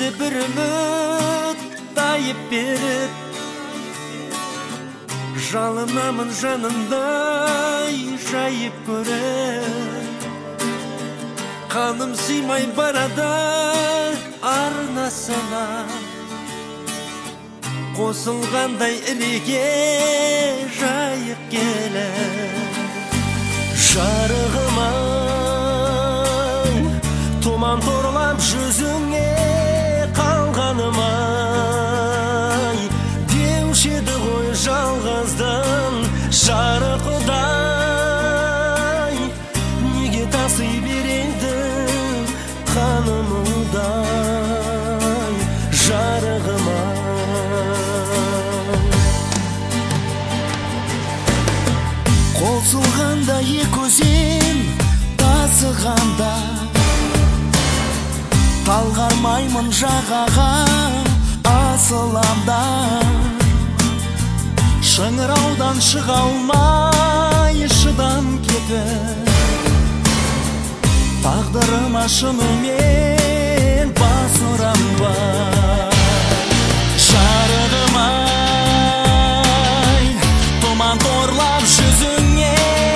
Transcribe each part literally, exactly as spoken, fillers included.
Еді бір үміт тайып беріп, жалынамын жанымдай жайып көріп. Қаным сыймай барада арнасына, қосылғандай ілеге жайып келіп. Жарығым-ай, тұман торлап жүзіңе қалғаным-ай, деуші еді ғой жалғыздың жарықтай. Неге таси береді қанымдай, жарығым-ай. Қосылғанда екі өзен тасығанда, талғармаймын жағаға асыламда. Шыңыраудан шыға алмай шыдам кетіп, тағдырыма шынымен бас ұрам ба. Жарығым-ай, тұман торлап жүзіңе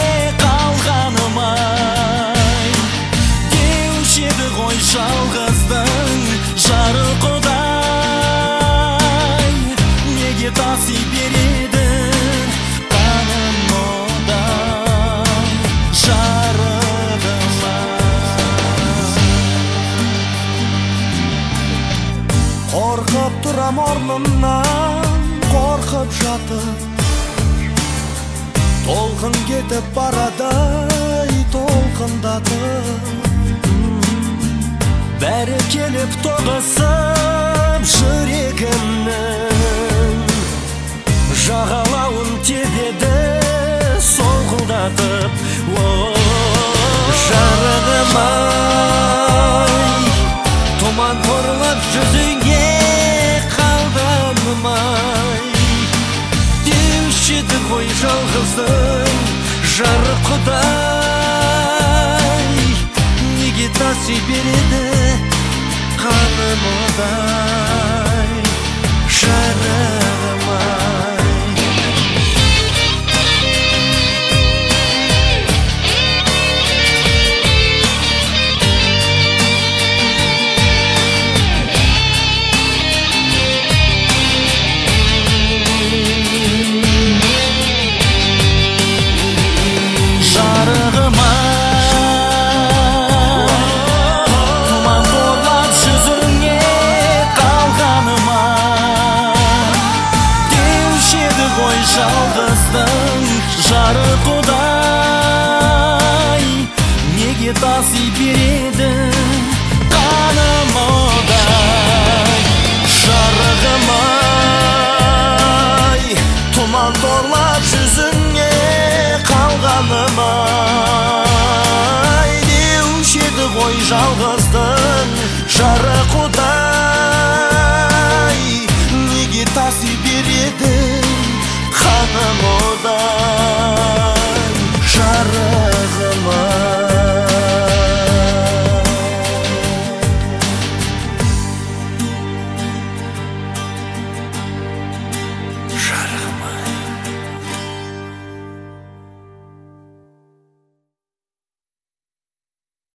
қалғаным-ай, деуші еді ғой жалғыздың жарықтай. Неге таси бередің қанымдай, жарығым-ай. Қорқып тұрам орнымнан, қорқып жатып, толқын кетіп барадай толқындатып. Бәрі келіп тоғысып жүрегімнің жағалауын тебеді солқылдатып. Жарығым-ай, тұман торлап жүзіңе қалғаным-ай, деуші еді ғой жалғыздың жарықтай. Неге таси береді қанымдай, жарығым-ай. Жалғыздың жарықтай, неге таси бередің қанымдай, жарығым-ай, тұман торлап жүзіңе қалғаным-ай, деуші еді ғой жалғыздың жарықтай. Неге таси бередің қанымдай.